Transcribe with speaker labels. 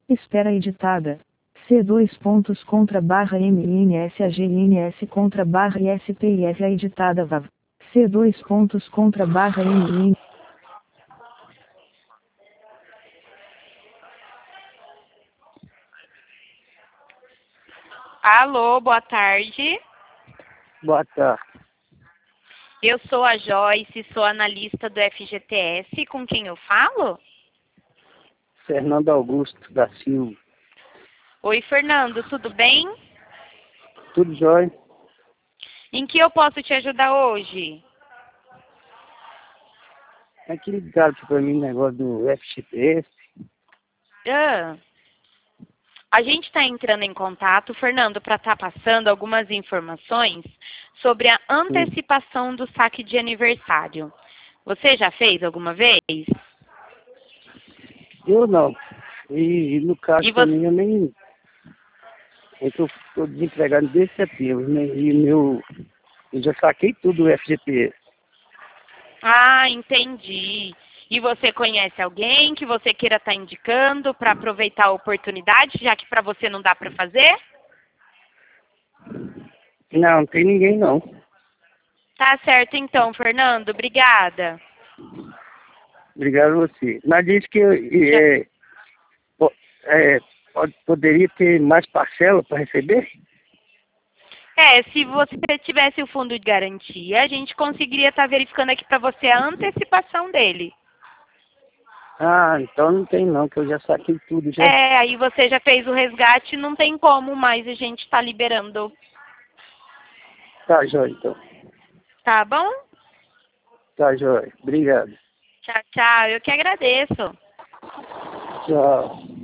Speaker 1: Espera editada. C dois pontos contra barra MINSAGINS contra barra ISPIF editada VAV. C dois pontos contra barra MIN.
Speaker 2: Alô, boa tarde.
Speaker 3: Boa tarde.
Speaker 2: Eu sou a Joyce, sou analista do FGTS. Com quem eu falo?
Speaker 3: Fernando Augusto da Silva.
Speaker 2: Oi, Fernando, tudo bem?
Speaker 3: Tudo jóia?
Speaker 2: Em que eu posso te ajudar hoje?
Speaker 3: É que ligaram para mim o negócio do FGTS.
Speaker 2: Ah, a gente está entrando em contato, Fernando, para estar passando algumas informações sobre a antecipação do saque de aniversário. Você já fez alguma vez?
Speaker 3: Eu não. E no caso
Speaker 2: E
Speaker 3: para
Speaker 2: você...
Speaker 3: mim, eu nem... Eu tô desempregado desde setembro, né? Eu já saquei tudo do FGTS.
Speaker 2: Ah, entendi. E você conhece alguém que você queira estar indicando para aproveitar a oportunidade, já que para você não dá para fazer?
Speaker 3: Não tem ninguém não.
Speaker 2: Tá certo então, Fernando. Obrigada.
Speaker 3: Obrigado a você. Mas disse que
Speaker 2: Tchau.
Speaker 3: poderia ter mais parcela para receber?
Speaker 2: Se você tivesse o fundo de garantia, a gente conseguiria estar verificando aqui para você a antecipação dele.
Speaker 3: Ah, então não tem não, que eu já saquei tudo já.
Speaker 2: Aí você já fez o resgate, não tem como mais a gente estar liberando.
Speaker 3: Tá jóia, então.
Speaker 2: Tá bom?
Speaker 3: Tá jóia. Obrigado.
Speaker 2: Tchau, tchau. Eu que agradeço.
Speaker 3: Tchau.